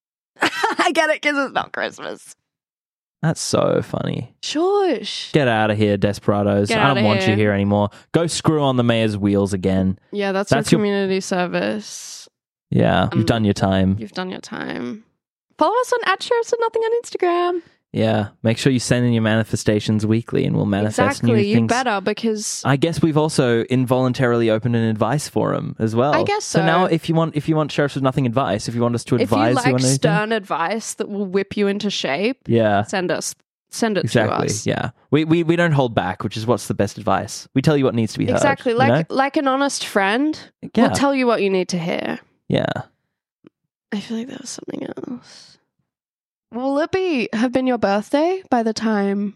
I get it because it's not Christmas. That's so funny. Shush. Get out of here, desperados. Get I don't outta want here. you here anymore. Go screw on the mayor's wheels again. Yeah, that's, That's your your- community service. Yeah, you've Um, done your time. You've done your time. Follow us on at Sheriffs of Nothing on Instagram. Yeah, make sure you send in your manifestations weekly and we'll manifest new Exactly, you things. better because I guess we've also involuntarily opened an advice forum as well. I guess So so. now, if you want, if you want Sheriffs of Nothing advice, if you want us to if you advise like on anything, stern advice that will whip you into shape, yeah, send us, send it exactly, to us. yeah. We, we we don't hold back, which is what's the best advice. We tell you what needs to be heard. Exactly, you like know? like an honest friend yeah, will tell you what you need to hear. yeah. I feel like there was something else. Will it be have been your birthday by the time?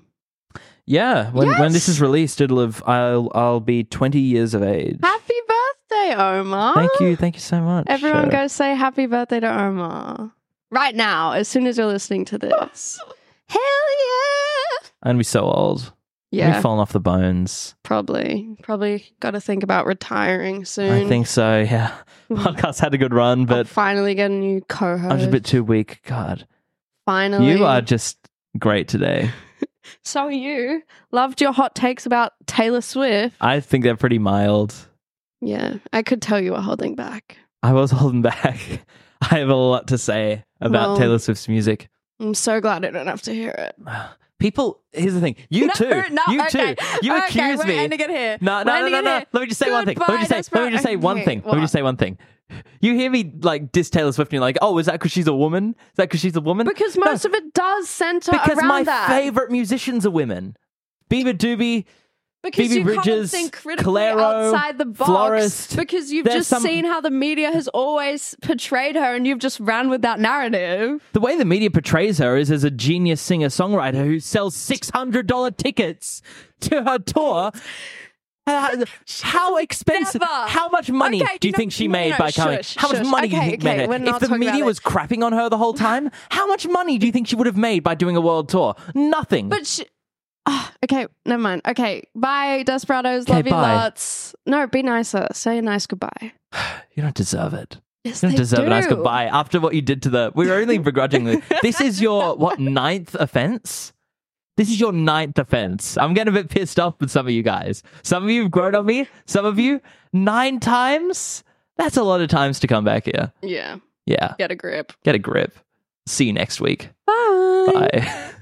Yeah, when when this Yes! is released, it'll have I'll I'll be twenty years of age. Happy birthday, Omar! Thank you, thank you so much. Everyone, Uh, go say happy birthday to Omar right now. As soon as you're listening to this, hell yeah! And we're so old. Yeah, We've fallen off the bones. probably, probably got to think about retiring soon. I think so. Yeah, podcast had a good run, I'll but finally get a new co-host. I'm just a bit too weak. God, Finally, you are just great today. So are you. Loved your hot takes about Taylor Swift. I think they're pretty mild. Yeah, I could tell you were holding back. I was holding back. I have a lot to say about Well- Taylor Swift's music. I'm so glad I don't have to hear it. People, here's the thing. You No, too. no, you okay. too. You Okay, accuse we're me. ending it here. No, We're no, no, ending no, it no. here. Let me just say one thing. Let me Goodbye, just say. Let me just say one Wait, thing. Let me just say one thing. You hear me like diss Taylor Swift and you're like, oh, is that because she's a woman? Is that because she's a woman? Because No, most of it does center because around my that. favorite musicians are women. Bieber Doobie, Because Phoebe you Bridgers, can't think critically Calero, outside the box. Florist. Because you've There's just some- seen how the media has always portrayed her, and you've just ran with that narrative. the way the media portrays her is as a genius singer-songwriter who sells six hundred dollars tickets to her tour. Uh, how expensive? Never. How much money Okay, do you no, think she no, made no, by coming? shush, How much shush. money do you Okay, think okay, made we're her? not If the talking media about was crapping on her the whole time, how much money do you think she would have made by doing a world tour? Nothing. But she, Ah, okay, never mind. Okay, bye, Desperados. Okay, Love you bye. lots. No, be nicer. Say a nice goodbye. You don't deserve it. Yes, You don't they deserve do. a nice goodbye after what you did to the. We were only begrudgingly. This is your what ninth offense? This is your ninth offense. I'm getting a bit pissed off with some of you guys. Some of you have grown on me. Some of you nine times. That's a lot of times to come back here. Yeah, Yeah, get a grip. get a grip. See you next week. Bye. Bye.